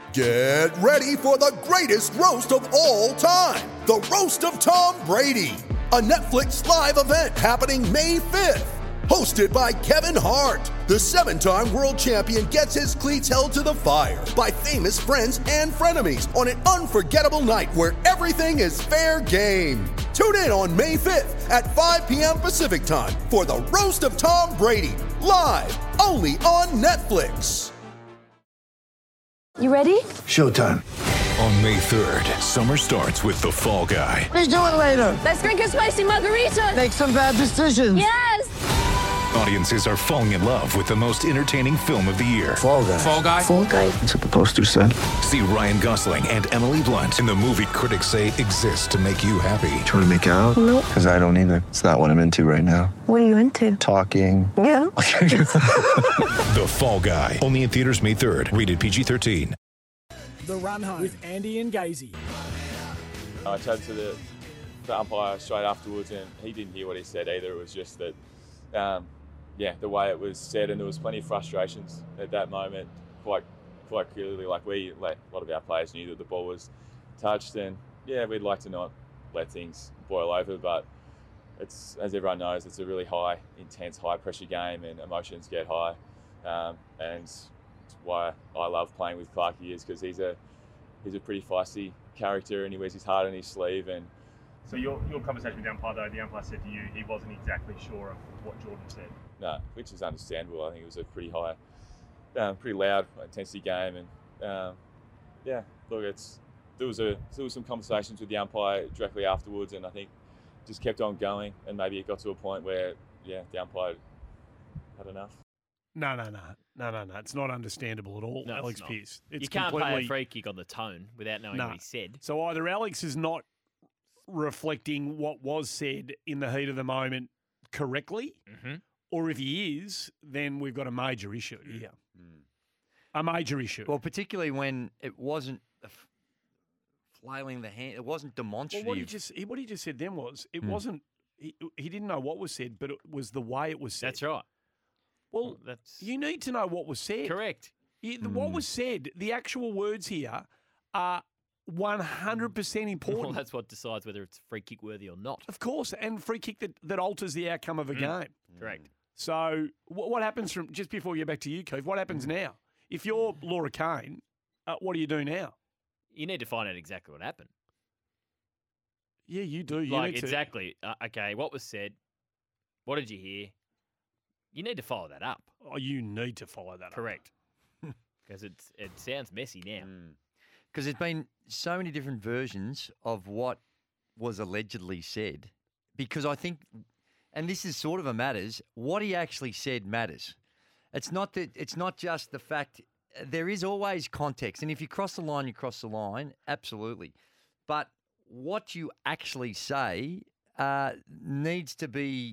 Get ready for the greatest roast of all time, the Roast of Tom Brady, a Netflix live event happening May 5th. Hosted by Kevin Hart, the 7-time world champion gets his cleats held to the fire by famous friends and frenemies on an unforgettable night where everything is fair game. Tune in on May 5th at 5 p.m. Pacific time for the Roast of Tom Brady, live only on Netflix. You ready? Showtime. On May 3rd, summer starts with The Fall Guy. Let's do it later. Let's drink a spicy margarita. Make some bad decisions. Yes! Audiences are falling in love with the most entertaining film of the year. Fall Guy. Fall Guy? Fall guy. That's what the poster said. See Ryan Gosling and Emily Blunt in the movie critics say exists to make you happy. Trying to make it out? Nope. Because I don't either. It's not what I'm into right now. What are you into? Talking. Yeah. The Fall Guy. Only in theaters May 3rd. Rated PG-13. The Run Home with Andy and Gazy. I chatted to the umpire straight afterwards, and he didn't hear what he said either. It was just that, the way it was said, and there was plenty of frustrations at that moment, quite clearly. Like a lot of our players knew that the ball was touched, and we'd like to not let things boil over, but it's, as everyone knows, it's a really high, intense, high-pressure game, and emotions get high, and it's why I love playing with Clarkie is because he's a pretty feisty character, and he wears his heart on his sleeve. And so your conversation with the umpire, though, the umpire said to you he wasn't exactly sure of what Jordan said. No, which is understandable. I think it was a pretty high, pretty loud intensity game, and look, there was some conversations with the umpire directly afterwards, and I think just kept on going, and maybe it got to a point where the umpire had enough. No. It's not understandable at all, No, Alex it's not. Pearce. It's You can't completely... pay a free kick on the tone without knowing what he said. So either Alex is not reflecting what was said in the heat of the moment correctly, or if he is, then we've got a major issue here. A major issue. Well, particularly when it wasn't flailing the hand, it wasn't demonstrative. Well, what he just said then was, it wasn't, he didn't know what was said, but it was the way it was said. That's right. Well, you need to know what was said. Correct. What was said, the actual words here are 100% important. Well, that's what decides whether it's free kick worthy or not. Of course, and free kick that alters the outcome of a game. Correct. So what happens from, just before we get back to you, Keith, what happens now? If you're Laura Kane, what do you do now? You need to find out exactly what happened. Yeah, you do. Exactly. Okay, what was said? What did you hear? You need to follow that up. Oh, you need to follow that up. Correct. Because it sounds messy now. Because there's been so many different versions of what was allegedly said. Because I think, and this is sort of a matters, what he actually said matters. It's not just the fact, there is always context. And if you cross the line, you cross the line, absolutely. But what you actually say needs to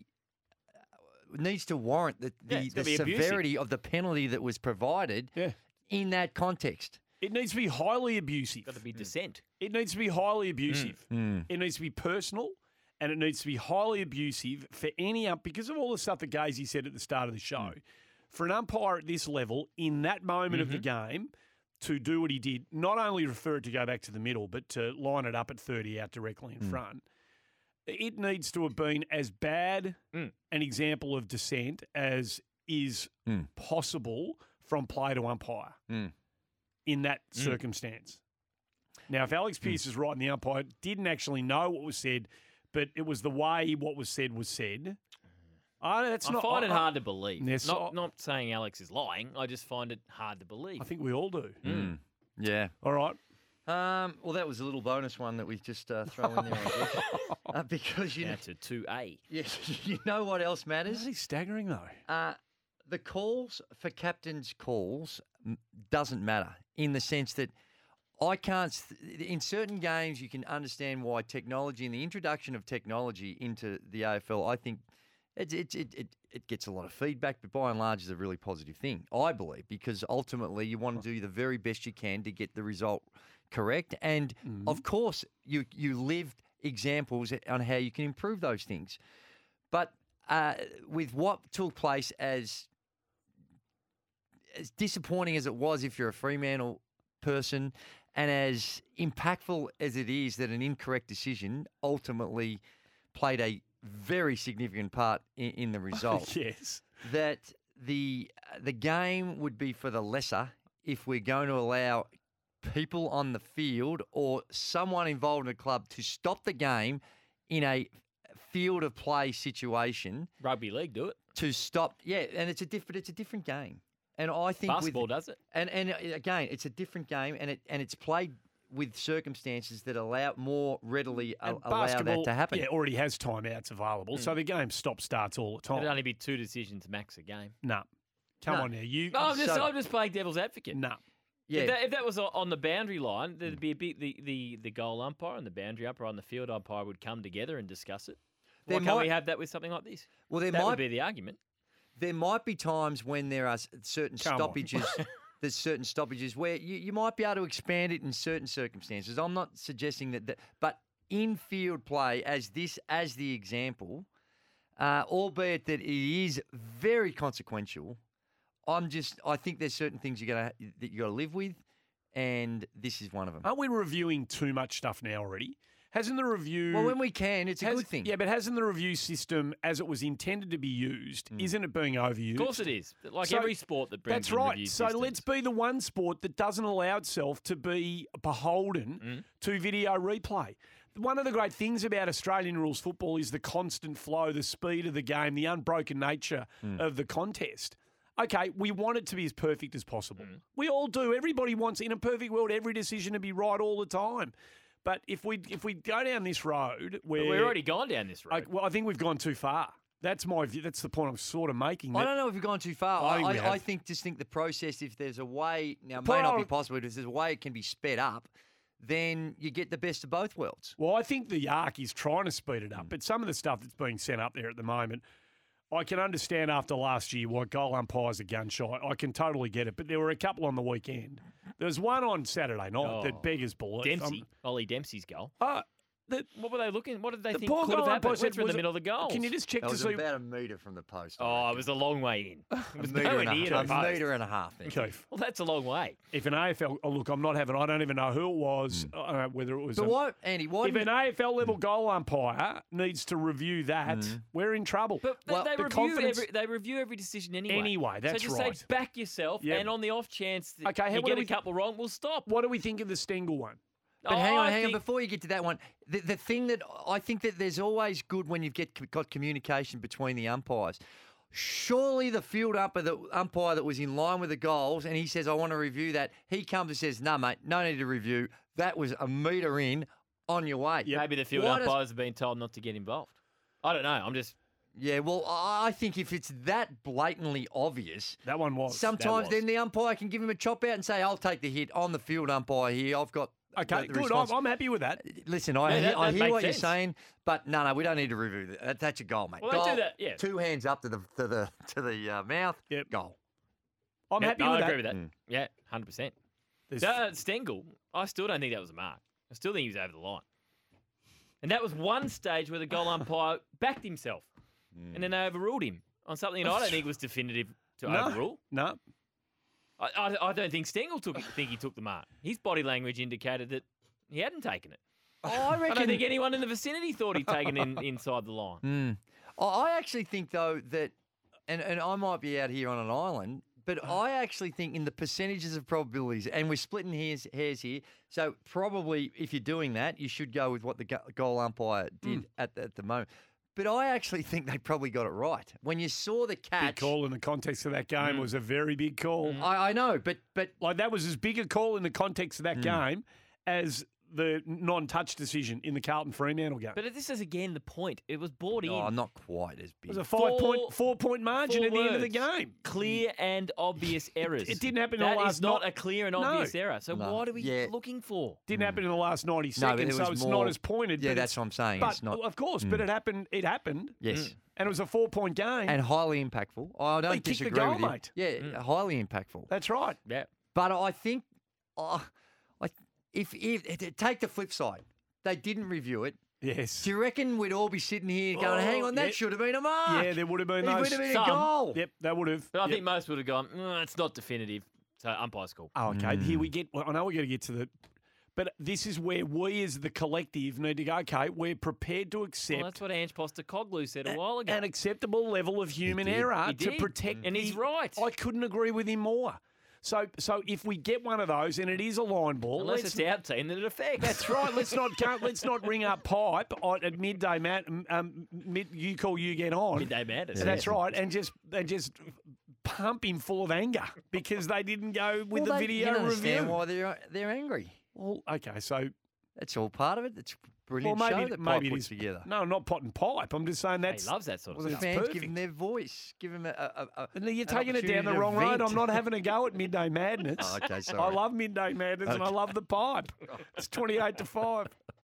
warrant the severity of the penalty that was provided in that context. It needs to be highly abusive. Got to be dissent. It needs to be highly abusive. It needs to be personal, and it needs to be highly abusive for any because of all the stuff that Gazy said at the start of the show. For an umpire at this level, in that moment of the game, to do what he did, not only refer it to go back to the middle, but to line it up at 30 out directly in front, it needs to have been as bad an example of dissent as is possible from play to umpire in that circumstance. Now, if Alex Pearce is right and the umpire didn't actually know what was said, but it was the way what was said, I find it hard to believe. Not saying Alex is lying. I just find it hard to believe. I think we all do. Yeah. All right. Well, that was a little bonus one that we just throw in there, I guess. Because you know, to 2A. Yes, you know what else matters? This is staggering, though. The calls for captain's calls doesn't matter in the sense that I can't. In certain games, you can understand why technology and the introduction of technology into the AFL, I think it gets a lot of feedback, but by and large, is a really positive thing, I believe, because ultimately you want to do the very best you can to get the result correct. And of course, you lived examples on how you can improve those things. But with what took place, as disappointing as it was, if you're a Fremantle person and as impactful as it is that an incorrect decision ultimately played a very significant part in the result. Yes. That the game would be for the lesser if we're going to allow people on the field or someone involved in a club to stop the game in a field of play situation. Rugby league do it. To stop, and it's a different game. And I think basketball does it. And again, it's a different game, and it's played with circumstances that allow more readily allow that to happen. Yeah, already has timeouts available, so the game starts all the time. It'd only be 2 decisions max a game. No, come on now, you. No, I'm just playing devil's advocate. No. Yeah. If that was on the boundary line, there'd be the goal umpire and the boundary umpire and the field umpire would come together and discuss it. Why can't we have that with something like this? Well, that would be the argument. There might be times when there are certain stoppages. There's certain stoppages where you might be able to expand it in certain circumstances. I'm not suggesting that but in field play, as the example, albeit that it is very consequential, I think there's certain things you got to live with, and this is one of them. Aren't we reviewing too much stuff now already? Hasn't the review... Well, when we can, it's a good thing. Yeah, but hasn't the review system, as it was intended to be used, isn't it being overused? Of course it is. Like every sport that brings That's right. review So systems. let's be the one sport that doesn't allow itself to be beholden to video replay. One of the great things about Australian rules football is the constant flow, the speed of the game, the unbroken nature of the contest. Okay, we want it to be as perfect as possible. We all do. Everybody wants, in a perfect world, every decision to be right all the time. But if we go down this road where... But we've already gone down this road. I think we've gone too far. That's my view. That's the point I'm sort of making. I don't know if we've gone too far. I think the process, if there's a way, now it may not be possible, but if there's a way it can be sped up, then you get the best of both worlds. Well, I think the ARC is trying to speed it up, but some of the stuff that's being sent up there at the moment, I can understand after last year why goal umpires are gun shy. I can totally get it, but there were a couple on the weekend. There was one on Saturday night that beggars belief. Ollie Dempsey's goal. What were they looking? What did they think poor could have goal happened? umpire Went through the said, middle of the goal. Can you just check That to was see? about a metre from the post. Oh, it was a long way in. It was a metre nowhere and near the a post. metre and a half. Then. Keith. Well, that's a long way. If an AFL, look, I don't even know who it was, whether it was. But what, Andy? Why if an AFL level goal umpire needs to review that, we're in trouble. But they review every decision anyway. Anyway, that's so just right. say back yourself, and on the off chance that you get a couple wrong, we'll stop. What do we think of the Stengel one? But hang on. Before you get to that one, the thing that I think that there's always good when you've got communication between the umpires. Surely the field umpire that was in line with the goals, and he says, I want to review that, he comes and says, no, mate, no need to review. That was a metre in, on your way. Yeah, maybe the field umpires have been told not to get involved. I don't know. I'm just... Yeah, well, I think if it's that blatantly obvious... That one was. Sometimes then the umpire can give him a chop out and say, I'll take the hit. I'm the field umpire here. I've got... Okay, good. I'm happy with that. Listen, I hear what you're saying, but no, we don't need to review that. That's a goal, mate. Well, goal, they do that, yeah. 2 hands up to the mouth. Yep. Goal. I'm happy with that. I agree with that. Yeah, 100%. Stengel, I still don't think that was a mark. I still think he was over the line. And that was one stage where the goal umpire backed himself, and then they overruled him on something that I don't think was definitive to overrule. No. I don't think Stengel think he took the mark. His body language indicated that he hadn't taken it. I don't think anyone in the vicinity thought he'd taken it inside the line. I actually think, though, that, and I might be out here on an island, but I actually think in the percentages of probabilities, and we're splitting hairs here, so probably if you're doing that, you should go with what the goal umpire did at the moment. But I actually think they probably got it right. When you saw the catch... Big call in the context of that game was a very big call. I know, but... Like, that was as big a call in the context of that game as the non-touch decision in the Carlton Fremantle game. But this is, again, the point. It was brought in. Oh, not quite as big. It was a four-point margin at the end of the game. Clear and obvious errors. It didn't happen in the last... That is not a clear and obvious error. So what are we looking for? Didn't happen in the last 90 seconds, so it's not as pointed. Yeah, that's what I'm saying. But, it's not, of course, but it happened. It happened. Yes. And it was a 4-point game. And highly impactful. I don't disagree kicked the goal, with you. mate. Yeah, highly impactful. That's right. Yeah. But I think... If take the flip side, they didn't review it. Yes. Do you reckon we'd all be sitting here going, hang on, that should have been a mark? Yeah, there would have been It would have been a goal. Yep, that would have. But I think most would have gone, it's not definitive. So umpire's cool. Oh, okay. Here we get. Well, I know we're going to get to the. But this is where we, as the collective, need to go. Okay, we're prepared to accept. Well, that's what Ange Postecoglou said a while ago. An acceptable level of human error to protect. And he's right. I couldn't agree with him more. So if we get one of those and it is a line ball, Unless it's our team that it affects. That's right. Let's not ring up Pipe at midday. You call, you get on. Midday madness. That's right, and just pump him full of anger because they didn't go with the video you review. understand why they're angry. Well, okay, so that's all part of it. It's a brilliant maybe, show that maybe Pipe it puts is together. No, not Pot and Pipe. I'm just saying that's. He loves that sort of The stuff. fans perfect. give them their voice. Give them And you're an taking it down the opportunity wrong to road. vent. I'm not having a go at Midday Madness. Oh, okay, sorry. I love Midday Madness and I love the Pipe. It's 28-5.